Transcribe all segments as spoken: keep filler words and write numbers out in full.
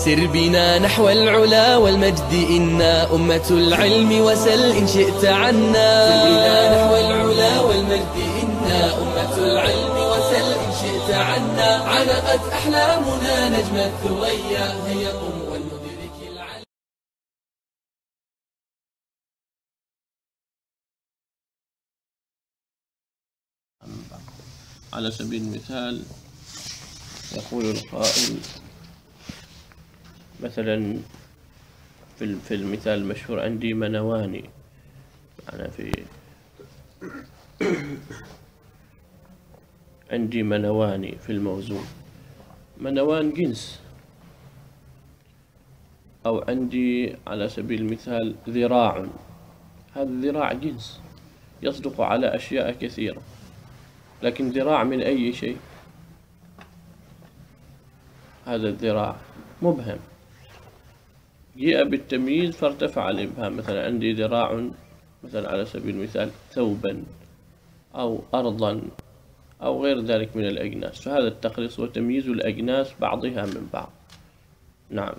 سر بنا نحو العلا والمجد إنا أمة العلم وسل إن شئت عنا. سر بنا نحو العلا والمجد إنا أمة العلم وسل إن شئت عنا. علقت أحلامنا نجم الثريا هيا قم ولندرك العلم. على سبيل المثال يقول القائل مثلا في في المثال المشهور عندي منواني، أنا في عندي منواني في الموزون، منوان جنس. أو عندي على سبيل المثال ذراع، هذا الذراع جنس يصدق على أشياء كثيرة، لكن ذراع من أي شيء؟ هذا الذراع مبهم، جيء بالتمييز فارتفع الإبهام. مثلا عندي ذراع مثلا على سبيل المثال ثوبا أو أرضا أو غير ذلك من الأجناس، فهذا التخليص وتمييز الأجناس بعضها من بعض. نعم.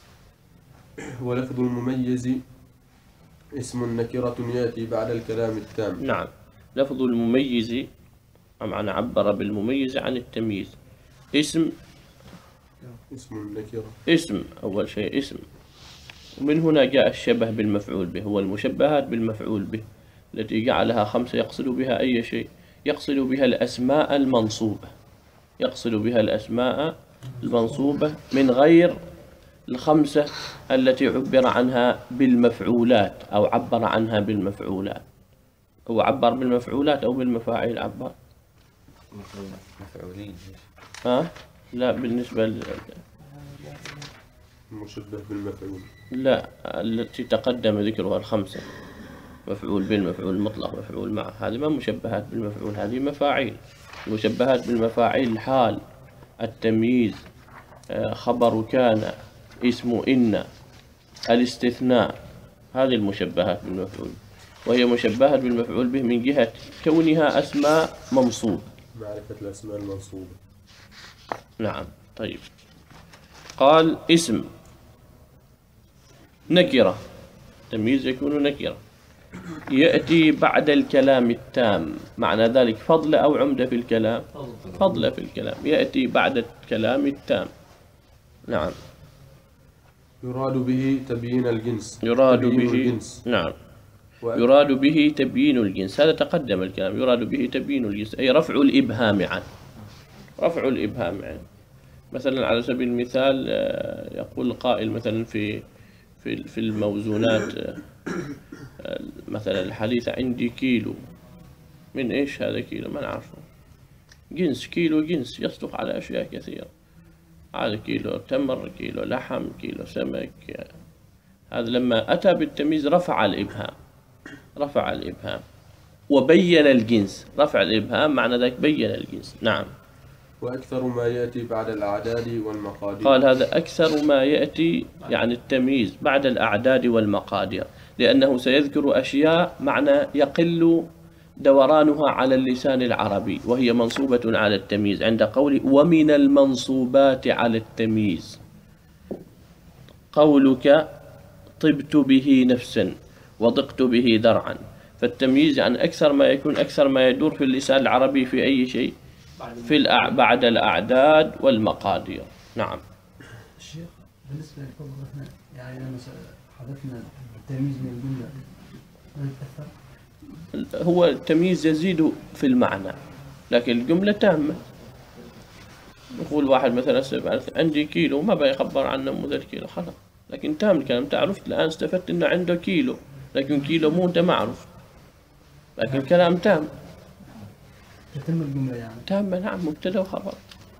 ولفظ المميز اسم نكرة يأتي بعد الكلام التام. نعم، لفظ المميز معنى عبر بالمميز عن التمييز. اسم اسم النكرة، اسم أول شيء اسم، ومن هنا جاء الشبه بالمفعول به، هو المشبهات بالمفعول به التي جعلها خمسة يقصد بها أي شيء، يقصد بها الأسماء المنصوبة، يقصد بها الأسماء المنصوبة من غير الخمسة التي عبر عنها بالمفعولات أو عبر عنها بالمفعولات. هو عبر بالمفعولات أو بالمفاعيل؟ عبر مفعولين. ها؟ لا، بالنسبة المشبه بالمفعول لا، التي تقدم ذكرها الخمسة، مفعول بالمفعول المطلق، مفعول معه، هذه ما مشبهات بالمفعول، هذه مفاعيل. المشبهات بالمفاعيل الحال، التمييز، خبر كان، اسم إن، الاستثناء، هذه المشبهات بالمفعول، وهي مشبهات بالمفعول به من جهة كونها أسماء منصوب، معرفة الأسماء المنصوبة. نعم. طيب، قال اسم نكرة، تمييز يكون نكرة، يأتي بعد الكلام التام، معنى ذلك فضل أو عمدة في الكلام؟ فضل في الكلام، يأتي بعد الكلام التام. نعم. يراد به تبيين الجنس. يراد تبيين به الجنس. نعم، و... يراد به تبيين الجنس، هذا تقدم الكلام، يراد به تبيين الجنس أي رفع الإبهام عنه، رفع الإبهام عنه. مثلا على سبيل المثال يقول القائل مثلا في في في الموزونات مثلا الحديث عندي كيلو، من ايش هذا كيلو؟ ما نعرفه، جنس، كيلو جنس يصدق على اشياء كثيرة، هذا كيلو تمر، كيلو لحم، كيلو سمك. هذا لما اتى بالتمييز رفع الابهام، رفع الابهام وبين الجنس، رفع الابهام معنى ذلك بين الجنس. نعم. وأكثر ما يأتي بعد الأعداد والمقادير. قال هذا أكثر ما يأتي يعني التمييز بعد الأعداد والمقادير، لأنه سيذكر أشياء معنى يقل دورانها على اللسان العربي، وهي منصوبة على التمييز عند قول ومن المنصوبات على التمييز قولك طبت به نفسا وضقت به ذرعا. فالتمييز يعني أكثر ما يكون، أكثر ما يدور في اللسان العربي في أي شيء؟ في الأع... بعد الأعداد والمقادير. نعم. الشيخ بالنسبة للفضل احنا يعني لما حدثنا التمييز من الجملة، هو التمييز يزيد في المعنى لكن الجملة تامة. نقول واحد مثلا عندي كيلو، ما بيخبر عن نموذج كيلو، خلاص، لكن تام الكلام. انت عرفت الآن، استفدت انه عنده كيلو، لكن كيلو مو انت ما عرفت، لكن كلام تام، تتم الجملة يعني تامة. نعم، مبتدأ وخبر.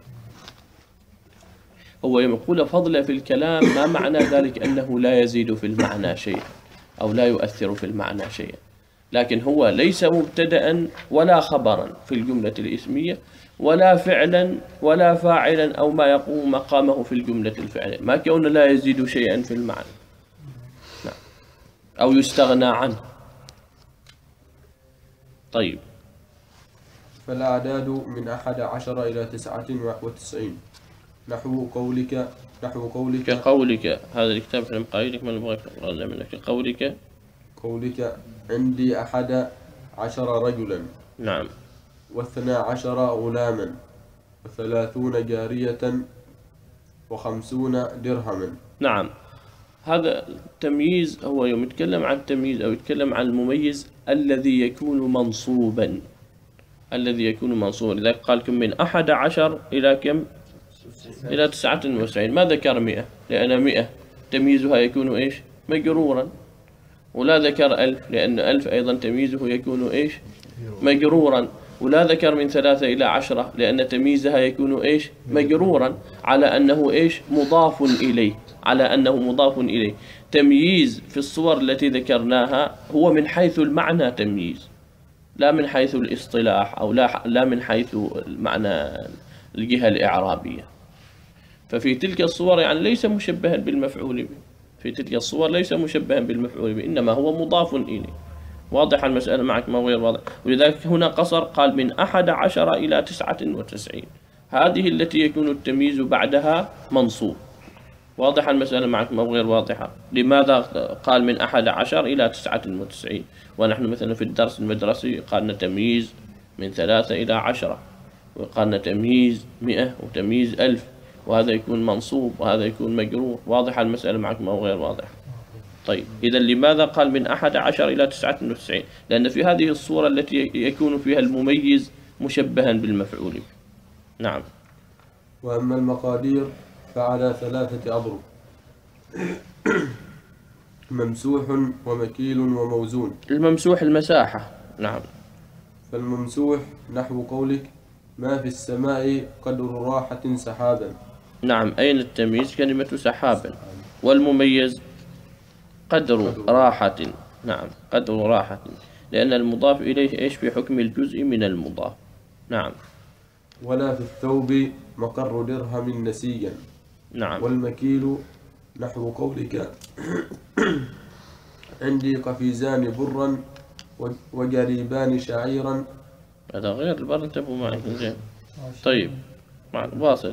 هو يقول فضل في الكلام، ما معنى ذلك أنه لا يزيد في المعنى شيئا أو لا يؤثر في المعنى شيئا، لكن هو ليس مبتدأ ولا خبرا في الجملة الإسمية، ولا فعلا ولا فاعلا أو ما يقوم مقامه في الجملة الفعلية، ما كون لا يزيد شيئا في المعنى. نعم. أو يستغنى عنه. طيب، فالأعداد من أحد عشر إلى تسعة وتسعين. نحو قولك نحو قولك كقولك. هذا الكتاب في مقاييلك ما نبغى نقرأ منك. كقولك قولك عندي أحد عشر رجلا نعم واثنى عشر غلاما وثلاثون جارية وخمسون درهما. نعم. هذا التمييز هو يوم يتكلم عن التمييز أو يتكلم عن المميز الذي يكون منصوبا، الذي يكون منصوبا. لذلك قال كم من أحد عشر إلى كم؟ إلى تسعة وتسعين. ما ذكر مئة لأن مئة تمييزها يكون إيش؟ مجرورا. ولا ذكر ألف لأن ألف أيضا تمييزه يكون إيش؟ مجرورا. ولا ذكر من ثلاثة إلى عشرة لأن تمييزها يكون إيش؟ مجرورا، على أنه إيش؟ مضاف إليه، على أنه مضاف إليه. تمييز في الصور التي ذكرناها هو من حيث المعنى تمييز، لا من حيث الاصطلاح أو لا لا من حيث المعنى الجهة الإعرابية. ففي تلك الصور يعني ليس مشبها بالمفعول به، في تلك الصور ليس مشبها بالمفعول به، إنما هو مضاف إليه. واضح المسألة معك ما غير واضح؟ ولذلك هنا قصر، قال من أحد عشر إلى تسعة وتسعين، هذه التي يكون التمييز بعدها منصوب. واضح المسألة معك ما غير واضحة؟ لماذا قال من أحد عشر إلى تسعة وتسعين ونحن مثلا في الدرس المدرسي قالنا تمييز من ثلاثة إلى عشرة، وقالنا تمييز مئة وتمييز ألف، وهذا يكون منصوب وهذا يكون مجرور. واضح المسألة معك ما غير واضح؟ طيب إذا لماذا قال من أحد عشر إلى تسعة وتسعين؟ لأن في هذه الصورة التي يكون فيها المميز مشبها بالمفعول به. نعم. وأما المقادير فعلى ثلاثة أضرب: ممسوح ومكيل وموزون. الممسوح المساحة. نعم. فالممسوح نحو قولك ما في السماء قدر راحة سحابا. نعم. أين التمييز؟ كلمة سحابا. والمميز قدر راحة. نعم، قدر راحة، لأن المضاف إليه إيش؟ في حكم الجزء من المضاف. نعم. ولا في الثوب مقر درهم نسيا. نعم. والمكيل نحو قولك عندي قفيزان برا وجريبان شعيرا. هذا غير البر، انتبهوا معي زين. طيب مع واصل.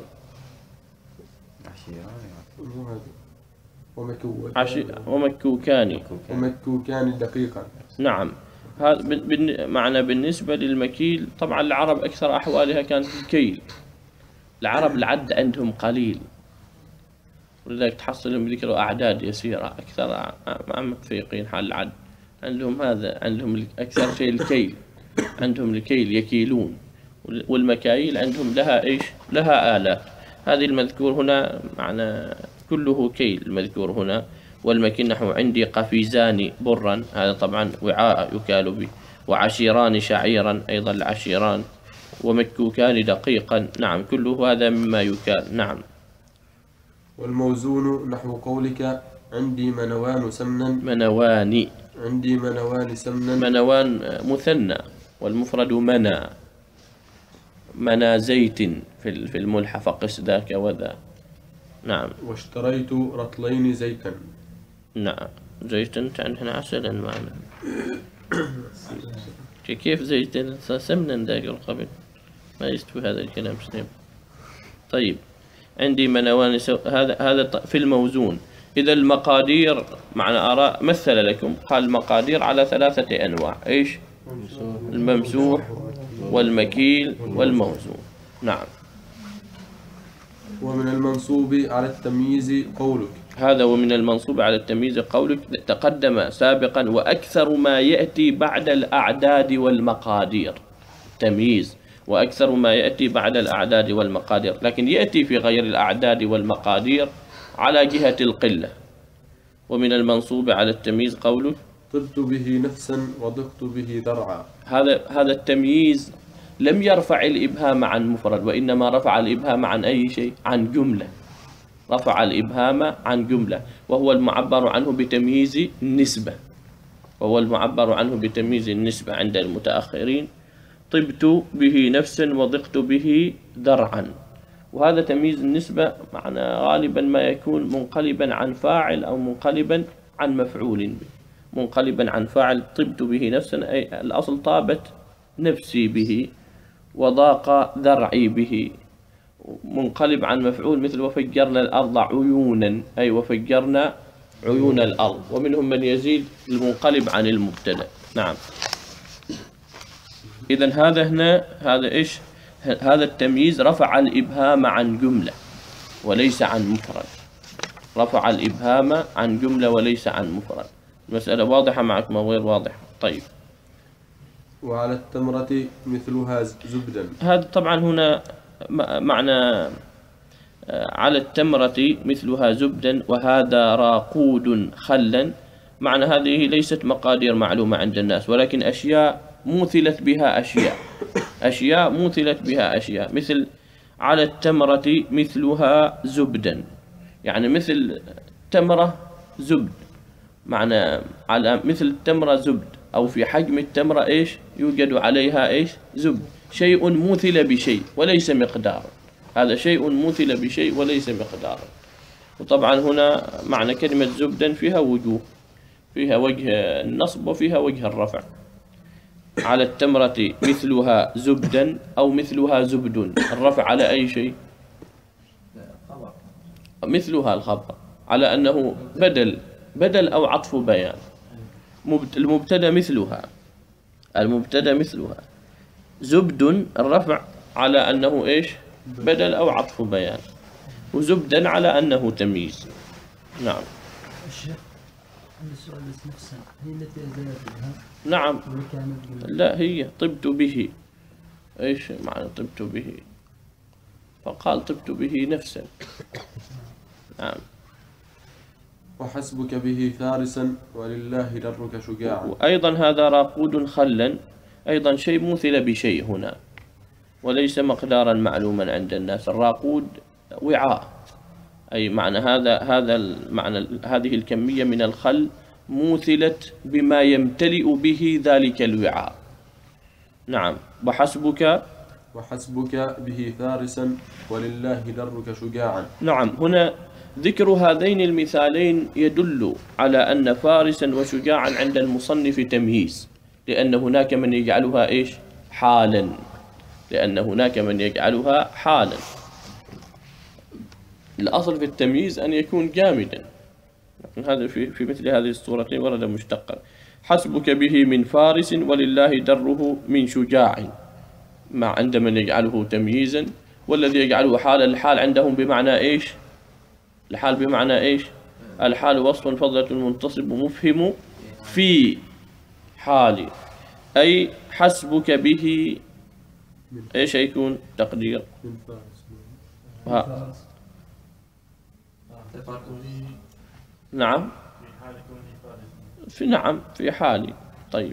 عشي ومكوكان ومكوكان دقيقا. نعم. هذا بن... معنى بالنسبة للمكيل، طبعا العرب أكثر أحوالها كانت الكيل. العرب العد عندهم قليل، ولذلك تحصلهم ذكروا أعداد يسيرة، أكثر ما متفيقين حال العد. عندهم هذا، عندهم أكثر شيء الكيل، عندهم الكيل يكيلون، والمكاييل عندهم لها إيش؟ لها آلات. هذه المذكور هنا معنى كله كيل المذكور هنا. والمكيل نحو عندي قفيزان برا، هذا طبعا وعاء يكال به. وعشيران شعيرا، أيضا العشيران. ومكوكان دقيقا. نعم، كله هذا مما يكال. نعم. والموزون نحو قولك عندي منوان سمنا. منوان. عندي منوان سمنا. منوان مثنى، والمفرد منى. منى زيت في في الملحة فقس ذاك وذا. نعم. واشتريت رطلين زيتا. نعم. زيتا يعني هنا عسلا معنا. كيف زيتا؟ سمنا ذاك القبل، ما يستوي هذا الكلام سليم. طيب عندي منوان سو... هذا هذا في الموزون. إذا المقادير معنى أراء مثل لكم، قال المقادير على ثلاثة أنواع. إيش؟ الممسوح والمكيل والموزون. نعم. ومن المنصوب على التمييز قولك. هذا ومن المنصوب على التمييز قولك تقدم سابقا. وأكثر ما يأتي بعد الأعداد والمقادير تمييز، وأكثر ما يأتي بعد الأعداد والمقادير، لكن يأتي في غير الأعداد والمقادير على جهة القلة. ومن المنصوب على التمييز قولك طبت به نفسا وضقت به ذرعا. هذا هذا التمييز لم يرفع الإبهام عن مفرد، وإنما رفع الإبهام عن أي شيء؟ عن جملة. رفع الإبهام عن جملة، وهو المعبر عنه بتمييز النسبة، وهو المعبر عنه بتمييز النسبة عند المتأخرين. طبت به نفسا وضقت به ذرعا. وهذا تمييز النسبة معنى غالبا ما يكون منقلبا عن فاعل أو منقلبا عن مفعول به. منقلبا عن فاعل، طبت به نفسا أي الأصل طابت نفسي به، وضاق ذرعي به، منقلب عن مفعول مثل وفجرنا الأرض عيونا، أي وفجرنا عيون الأرض. ومنهم من يزيد المنقلب عن المبتدأ. نعم. إذن هذا هنا هذا إيش؟ هذا التمييز رفع الإبهام عن جملة وليس عن مفرد. رفع الإبهام عن جملة وليس عن مفرد. المسألة واضحة معكم أو غير واضحة؟ طيب. وعلى التمرة مثلها زبدا. هذا طبعا هنا معنى على التمرة مثلها زبدا وهذا راقود خلا. معنى هذه ليست مقادير معلومة عند الناس، ولكن أشياء موثلت بها أشياء أشياء موثلت بها أشياء. مثل على التمرة مثلها زبدا، يعني مثل تمرة زبد، معنى على مثل التمرة زبد، أو في حجم التمرة إيش يوجد عليها إيش زبد، شيء موثل بشيء وليس مقدار. هذا شيء موثل بشيء وليس مقدار. وطبعا هنا معنى كلمة زبدا فيها وجوه، فيها وجه النصب وفيها وجه الرفع. على التمرة مثلها زبدا أو مثلها زبد، الرفع على أي شيء؟ مثلها الخبر، على أنه بدل بدل أو عطف بيان. المبتدا مثلها المبتدا مثلها زبد، الرفع على أنه إيش؟ بدل أو عطف بيان، وزبدا على أنه تمييز. نعم. الشيخ عندي السؤال بس نفسها هي التي أزالت بها. نعم. لا، هي طبت به. إيش معنى طبت به؟ فقال طبت به نفسا. نعم. وحسبك به فارسا ولله درك شجاعا. وأيضا هذا راقود خلا، أيضا شيء مثل بشيء هنا وليس مقدارا معلوما عند الناس. الراقود وعاء، أي معنى هذا هذا المعنى هذه الكمية من الخل موثلت بما يمتلئ به ذلك الوعاء. نعم. وحسبك وحسبك به فارسا ولله درك شجاعا. نعم. هنا ذكر هذين المثالين يدل على أن فارسا وشجاعا عند المصنف تمييز، لأن هناك من يجعلها إيش؟ حالا، لأن هناك من يجعلها حالا. الأصل في التمييز أن يكون جامدا، لكن هذا في في مثل هذه الصورتين ورد مشتقا. حسبك به من فارس ولله دره من شجاع، مع عند من يجعله تمييزا، والذي يجعله حالا الحال عندهم بمعنى إيش؟ الحال بمعنى إيش؟ الحال وصف فضلة منتصب مفهم في حال، أي حسبك به إيش يكون تقدير؟ ها. نعم. في نعم في حالي. طيب.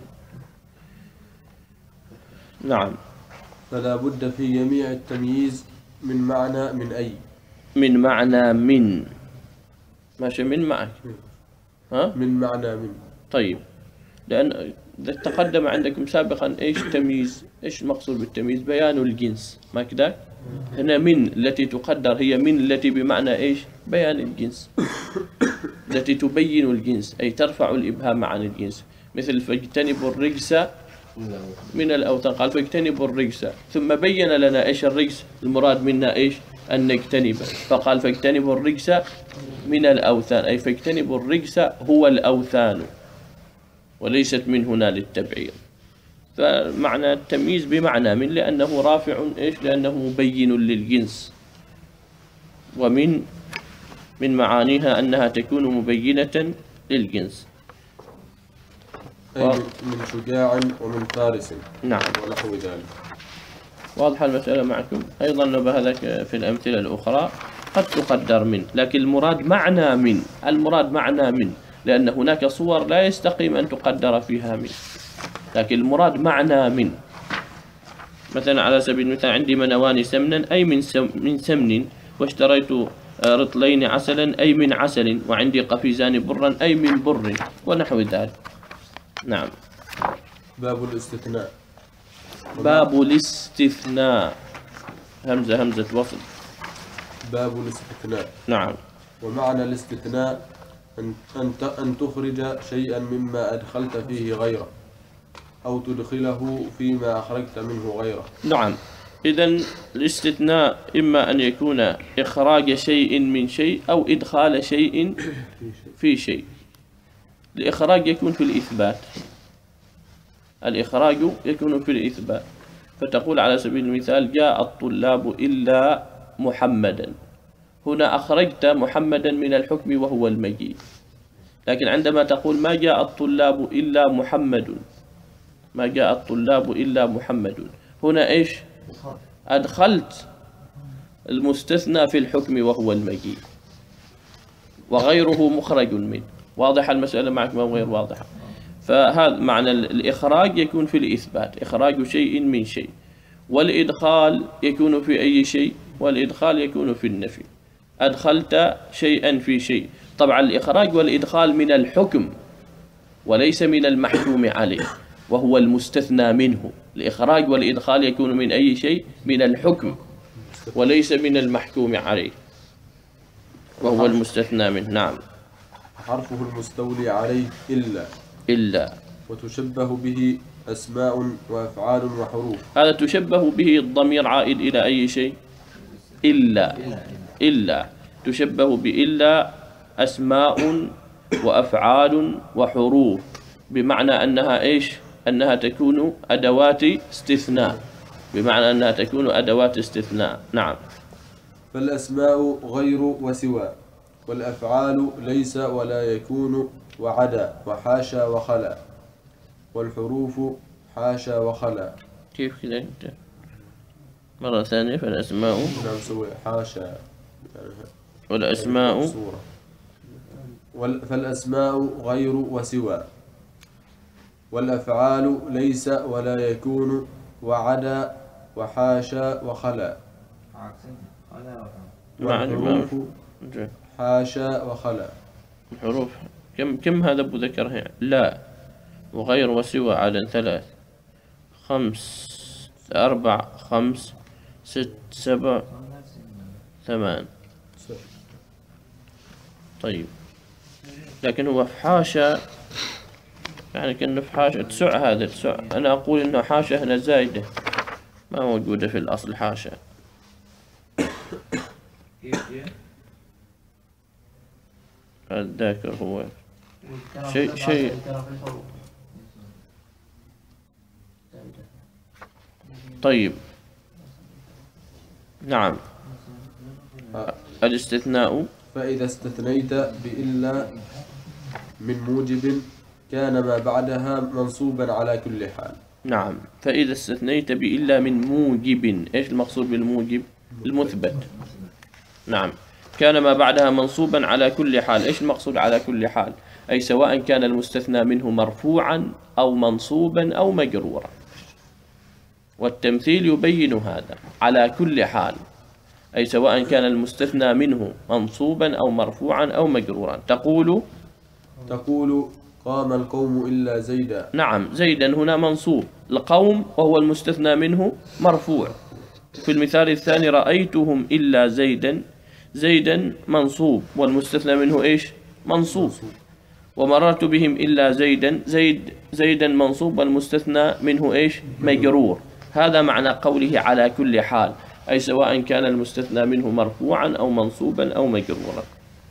نعم. فلا بد في جميع التمييز من معنى من أي من معنى من ماشي من معك ها من معنى من. طيب، لأن تقدم عندكم سابقا إيش تمييز؟ إيش المقصود بالتمييز؟ بيان الجنس، ما كذا؟ هنا من التي تقدر هي من التي بمعنى إيش؟ بيان الجنس، التي تبين الجنس، أي ترفع الإبهام عن الجنس. مثل فاجتنبوا الرجس من الأوثان، قال فاجتنبوا الرجس، ثم بين لنا إيش الرجس، المراد منا إيش؟ أن نجتنب، فقال فاجتنبوا الرجس من الأوثان، أي فاجتنبوا الرجس هو الأوثان، وليست من هنا للتبعير. فمعنى التمييز بمعنى من، لأنه رافع إيش؟ لأنه مبين للجنس. ومن من معانيها أنها تكون مبينة للجنس. أي من شجاع ومن فارس. نعم. ونحو ذلك. واضحة المسألة معكم؟ أيضا نبه هذا في الأمثلة الأخرى قد تقدر من، لكن المراد معنى من، المراد معنى من، لأن هناك صور لا يستقيم أن تقدر فيها من، لكن المراد معنى من. مثلا على سبيل المثال عندي منوان سمنا، أي من سم من سمن، واشتريت رطلين عسلا، أي من عسل، وعندي قفيزان برا، أي من بر، ونحو ذلك. نعم. باب الاستثناء. باب الاستثناء، همزة همزة وصل. باب الاستثناء. نعم. ومعنى الاستثناء أن أن تخرج شيئا مما أدخلت فيه غيره، أو تدخله فيما أخرجت منه غيره. نعم. إذن الاستثناء إما أن يكون إخراج شيء من شيء أو إدخال شيء في شيء. الإخراج يكون في الإثبات، الإخراج يكون في الإثبات، فتقول على سبيل المثال جاء الطلاب إلا محمدا، هنا أخرجت محمدا من الحكم وهو المجيء. لكن عندما تقول ما جاء الطلاب إلا محمد، ما جاء الطلاب إلا محمد، هنا إيش؟ أدخلت المستثنى في الحكم وهو المجيء وغيره مخرج منه. واضح المسألة معك ما غير واضحة؟ فهذا معنى الإخراج يكون في الإثبات، إخراج شيء من شيء، والإدخال يكون في أي شيء، والإدخال يكون في النفي. أدخلت شيئا في شيء، طبعا الإخراج والإدخال من الحكم وليس من المحكوم عليه وهو المستثنى منه. الإخراج والإدخال يكون من أي شيء؟ من الحكم وليس من المحكوم عليه وهو المستثنى منه. نعم. حرفه المستولي عليه إلا إلا وتشبه به أسماء وأفعال وحروف. هذا تشبه به الضمير عائد إلى أي شيء؟ إلا. إلا تشبه بإلا أسماء وأفعال وحروف، بمعنى أنها إيش؟ أنها تكون أدوات استثناء، بمعنى أنها تكون أدوات استثناء. نعم. فالأسماء غير وسوى، والأفعال ليس ولا يكون وعدا وحاشا وخلا، والحروف حاشا وخلا. كيف كذا أنت؟ مرة ثانية. فالأسماء نعم سوي حاشا والأسماء فالأسماء غير وسوى، والأفعال ليس ولا يكون وعدا وحاشا وخلا، والحروف حاشا وخلا. الحروف كم كم هذا أبو ذكرها يعني؟ لا وغير وسوى عدد ثلاث خمس أربع خمس ست سبع ثمان. طيب لكن هو في حاشا يعني كأنه في حاشا تسع، هذا تسع. أنا أقول إنه حاشا هنا زايدة ما موجودة في الأصل حاشا. الذاكر هو شيء شيء طيب. نعم. الاستثناء فإذا استثنيت بإلا من موجب كان ما بعدها منصوبا على كل حال. نعم. فإذا استثنيت بإلا من موجب، إيش المقصود بالموجب؟ المثبت. نعم. كان ما بعدها منصوبا على كل حال. إيش المقصود على كل حال؟ أي سواء كان المستثنى منه مرفوعا أو منصوبا أو مجرورا. والتمثيل يبين هذا على كل حال، أي سواء كان المستثنى منه منصوبا أو مرفوعا أو مجرورا. تقول تقول قام القوم إلا زيدا. نعم. زيدا هنا منصوب، القوم وهو المستثنى منه مرفوع. في المثال الثاني رأيتهم إلا زيدا، زيدا منصوب والمستثنى منه إيش؟ منصوب. ومررت بهم إلا زيدا، زيد زيدا منصوب والمستثنى منه إيش؟ مجرور. هذا معنى قوله على كل حال، أي سواء كان المستثنى منه مرفوعا أو منصوبا أو مجرورا.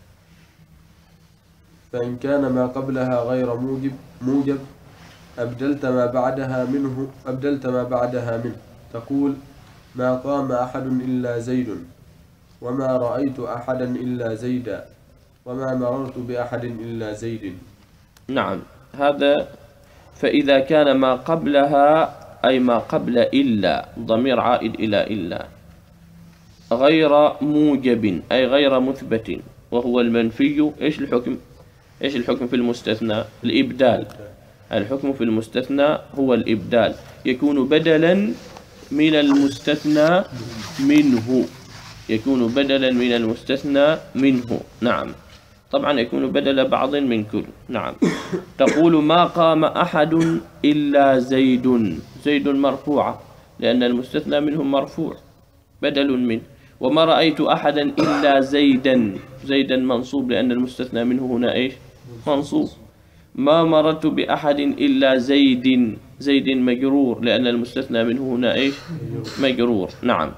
فإن كان ما قبلها غير موجب موجب أبدلت ما بعدها منه أبدلت ما بعدها منه. تقول ما قام أحد إلا زيد، وما رأيت أحدا إلا زيدا، وما مررت بأحد إلا زيد. نعم. هذا فإذا كان ما قبلها أي ما قبل إلا، ضمير عائد إلى إلا، غير موجب أي غير مثبت وهو المنفي. إيش الحكم؟ إيش الحكم في المستثنى؟ الإبدال. الحكم في المستثنى هو الإبدال، يكون بدلا من المستثنى منه، يكون بدلا من المستثنى منه. نعم. طبعا يكون بدل بعض من كل. نعم. تقول ما قام أحد إلا زيد، زيد مرفوعة لأن المستثنى منه مرفوع بدل منه. وما رأيت أحدا إلا زيدا، زيدا منصوب لأن المستثنى منه هنا إيش؟ منصوب. ما مررت بأحد إلا زيد، زيد مجرور لأن المستثنى منه هنا إيش؟ مجرور. نعم.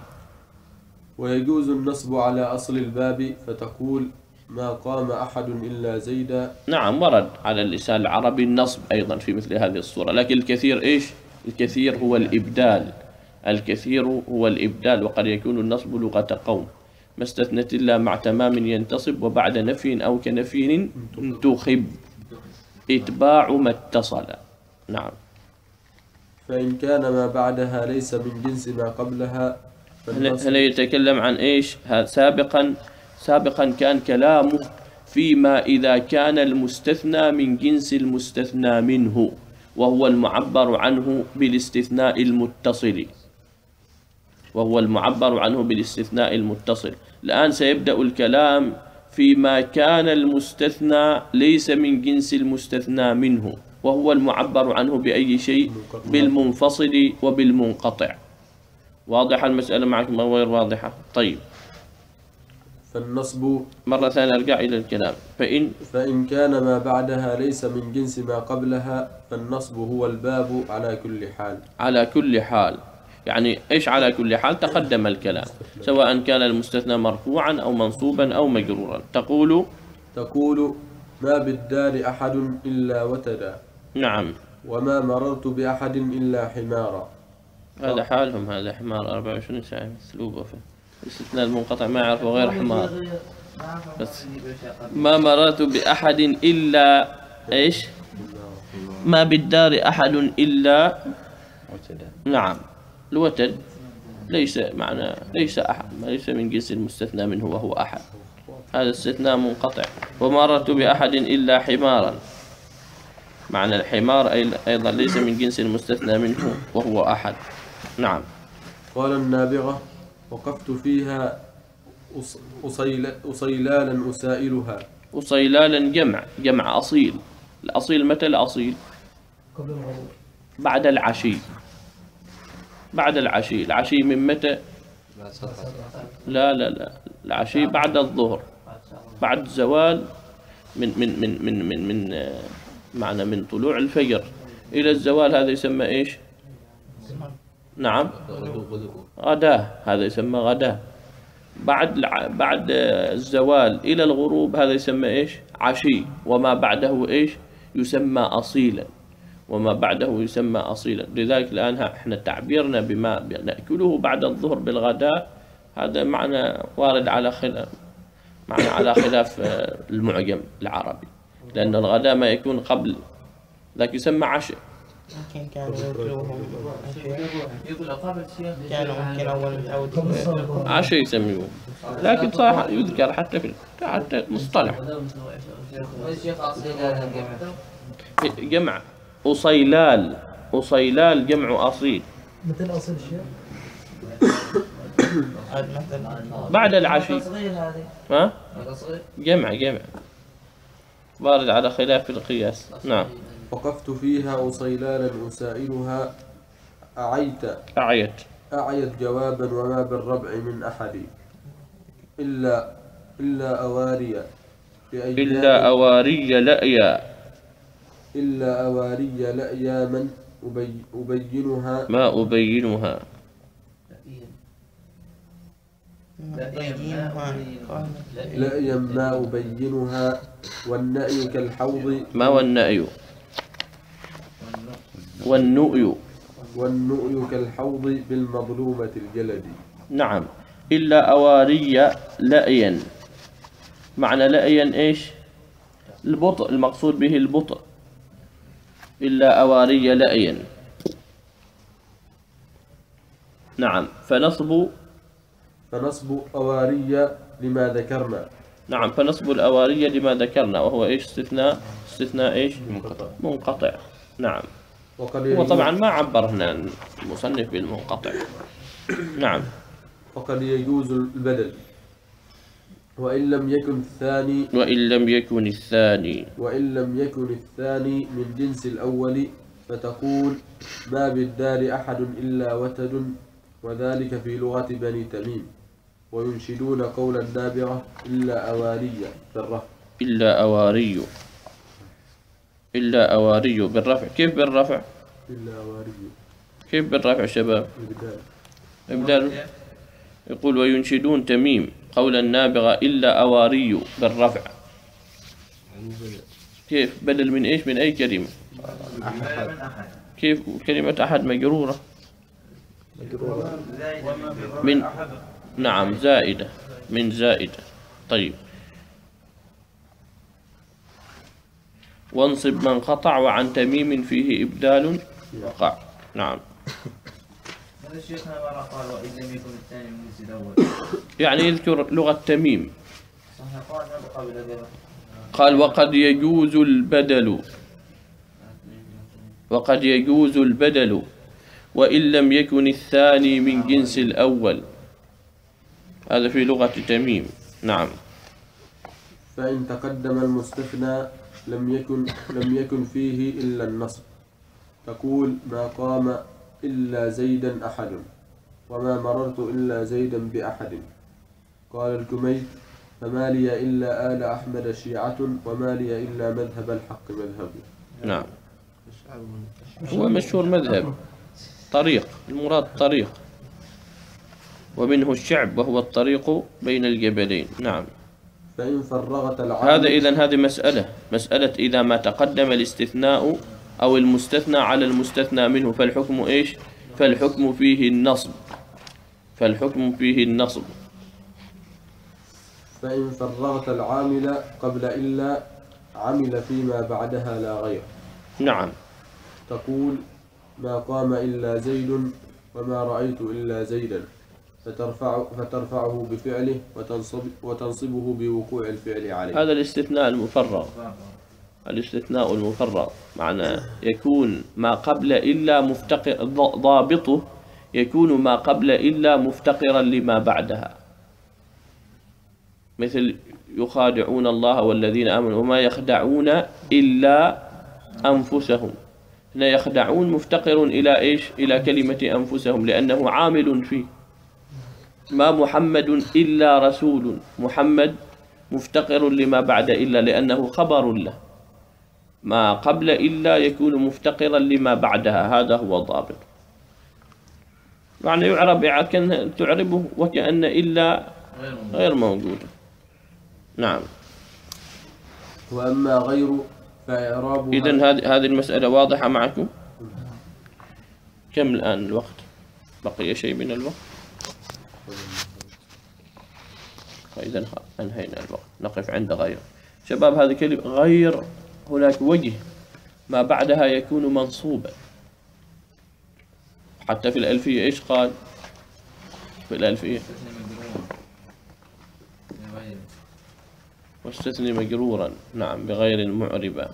ويجوز النصب على أصل الباب فتقول ما قام أحد إلا زيدا. نعم ورد على اللسان العربي النصب أيضا في مثل هذه الصورة، لكن الكثير إيش؟ الكثير هو الإبدال، الكثير هو الإبدال، وقد يكون النصب لغة قوم. ما استثنت إلا مع تمام ينتصب وبعد نفي أو كنفي انتخب، إتباع ما اتصل. نعم. فإن كان ما بعدها ليس من جنس ما قبلها هل يتكلم عن إيش؟ هذا سابقا سابقا كان كلامه فيما إذا كان المستثنى من جنس المستثنى منه، وهو المعبر عنه بالاستثناء المتصل، وهو المعبر عنه بالاستثناء المتصل. الآن سيبدأ الكلام فيما كان المستثنى ليس من جنس المستثنى منه، وهو المعبر عنه بأي شيء؟ بالمنفصل وبالمنقطع. واضحة المسألة معكم أو غير واضحة؟ طيب. فالنصب مرة ثانية أرجع إلى الكلام. فإن فإن كان ما بعدها ليس من جنس ما قبلها فالنصب هو الباب على كل حال. على كل حال يعني إيش على كل حال؟ تقدم الكلام، سواء كان المستثنى مرفوعا أو منصوبا أو مجرورا. تقول تقول ما بالدار أحد إلا وتدا. نعم. وما مررت بأحد إلا حمارا. هذا حالهم، هذا حمار أربعة وعشرين ساعة أسلوبه في الاستثناء المنقطع ما يعرفه غير حمار. بس ما مررت بأحد إلا إيش؟ ما بالدار أحد إلا نعم الوتد ليس معنى ليس أحد، ما ليس من جنس المستثنى منه وهو أحد، هذا استثناء منقطع. ومررت بأحد إلا حمارا، معنى الحمار أيضا ليس من جنس المستثنى منه وهو أحد. نعم. قال النابغة وقفت فيها أصيل أصيلالا أسائلها. أصيلالا جمع جمع أصيل. الأصيل متى الأصيل؟ قبل الغروب. بعد العشي. بعد العشي. العشي من متى؟ لا لا لا العشي بعد الظهر، بعد الزوال، من من من من من, من معنى من طلوع الفجر إلى الزوال، هذا يسمى إيش؟ نعم غداه، هذا يسمى غداه. بعد بعد الزوال إلى الغروب هذا يسمى إيش؟ عشي. وما بعده إيش؟ يسمى أصيلا. وما بعده يسمى أصيلا. لذلك الآن احنا تعبيرنا بما نأكله بعد الظهر بالغداء هذا معنى وارد على خلاف معنى على خلاف المعجم العربي، لأن الغداء ما يكون قبل ذاك يسمى عشاء. ممكن كانوا ياكلوهم كانوا ممكن أول متعودين عشاء يسميوه، لكن صراحة يذكر حتى في حتى مصطلح جمع أصيلال. أصيلال جمع أصيل. مثل أصل الشيء بعد العشي. ها؟ جمع جمع وارد على خلاف القياس. نعم. وقفت فيها أصيلالا أسائلها أعيت أعيت أعيت جوابا وما بالربع من أحد إلا إلا أواري إلا أواري لأيا إلا أواري لأيا من أبي أبينها ما أبينها لأيا ما أبينها والنأي كالحوض. ما والنأي؟ والنؤي. والنؤي كالحوض بالمظلومة الجلد. نعم. إلا أواري لأيا، معنى لأيا إيش؟ البطء، المقصود به البطء. إلا أواري لأيا. نعم. فنصب فنصب أواري لما ذكرنا. نعم. فنصب الأواري لما ذكرنا وهو إيش؟ استثناء استثناء إيش؟ منقطع. منقطع. نعم. هو طبعا ما عبر هنا المصنف بالمنقطع. نعم. وقد يجوز البدل وإن لم يكن الثاني وإن لم يكن الثاني وإن لم يكن الثاني من جنس الأول فتقول ما بالدار أحد إلا وتد، وذلك في لغة بني تميم. وينشدون قول النابغة إلا أواري في الرفع. إلا أواري. إلا أواري بالرفع. كيف بالرفع؟ إلا أواري. كيف بالرفع شباب؟ إبدال. إبدال. يقول وينشدون تميم قول النابغة إلا أواري بالرفع. كيف بدل من إيش؟ من أي كلمة؟ كيف كلمة أحد مجرورة؟ من نعم زائدة، من زائدة. طيب وانصب من قطع وعن تميم فيه إبدال وقع. نعم. هذا شيخنا مرة قال وإن لم يكن الثاني من جنس الأول. يعني يذكر لغة تميم. صحيح قال ما بقى بالأدلة. قال وقد يجوز البدل، وقد يجوز البدل وإن لم يكن الثاني من جنس الأول. هذا في لغة تميم. نعم. فإن تقدم المستثنى لم يكن لم يكن فيه إلا النصب. تقول ما قام إلا زيدا أحد، وما مررت إلا زيدا بأحد. قال الكميت فما لي إلا آل أحمد شيعة، وما لي إلا مذهب الحق مذهبي. نعم. هو مشهور مذهب طريق، المراد طريق، ومنه الشعب وهو الطريق بين الجبلين. نعم. فإن فرغت العامل. هذا إذن هذه مسألة مسألة إذا ما تقدم الاستثناء أو المستثنى على المستثنى منه فالحكم إيش؟ فالحكم فيه النصب. فالحكم فيه النصب. فإن فرغت العامل قبل إلا عمل فيما بعدها لا غير. نعم. تقول ما قام إلا زيد، وما رأيت إلا زيدا، فترفع فترفعه بفعله وتنصب وتنصبه بوقوع الفعل عليه. هذا الاستثناء المفرغ. الاستثناء المفرغ معنى يكون ما قبل إلا مفتقر، ضابطه يكون ما قبل إلا مفتقرا لما بعدها، مثل يخادعون الله والذين آمنوا وما يخدعون إلا أنفسهم. هنا يخدعون مفتقر إلى إيش؟ إلى كلمة أنفسهم لأنه عامل فيه. ما محمد إلا رسول، محمد مفتقر لما بعد إلا لأنه خبر له. ما قبل إلا يكون مفتقرا لما بعدها، هذا هو الضابط. معنى يعرب تعربه وكأن إلا غير موجودة. نعم. وأما غير فإعرابها. إذن هذه هذه المسألة واضحة معكم؟ كم الآن الوقت؟ بقي شيء من الوقت؟ فإذا أنهينا الوقت، نقف عند غير. شباب هذه كلمة غير هناك وجه ما بعدها يكون منصوبا. حتى في الألفية إيش قال؟ في الألفية واستثني مجرورا. نعم بغير المعربة.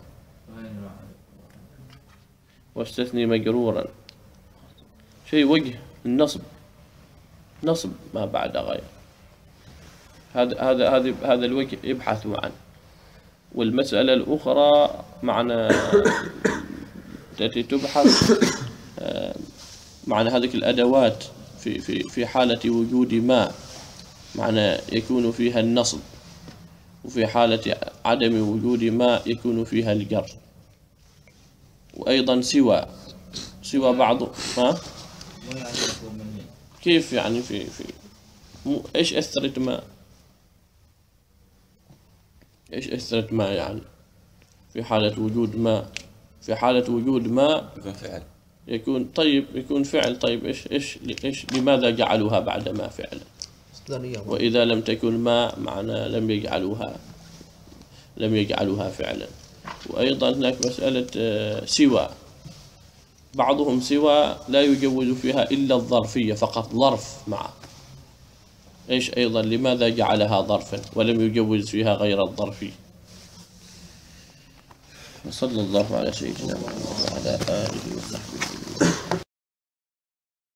واستثني مجرورا شيء وجه النصب، نصب ما بعد غير. هذا هذا هذا هذا الوجه يبحثوا عنه. والمسألة الأخرى معنى التي تبحث معنى هذه الأدوات في في في حالة وجود ما معنى يكون فيها النصب، وفي حالة عدم وجود ما يكون فيها الجر. وأيضا سوى سوى بعض ها كيف يعني في في إيش أثرت ما إيش أثرت ما يعني في حالة وجود ما في حالة وجود ما فعل يكون طيب يكون فعل. طيب إيش إيش إيش لماذا جعلوها بعد ما فعلا؟ وإذا لم تكن ما معنى لم يجعلوها لم يجعلوها فعلا. وأيضا هناك مسألة سوى، بعضهم سوى لا يجوز فيها إلا الظرفية فقط، ظرف معه. إيش أيضا لماذا جعلها ظرفا ولم يجوز فيها غير الظرفي؟ وصلى الله على سيدنا محمد وعلى آله وصحبه.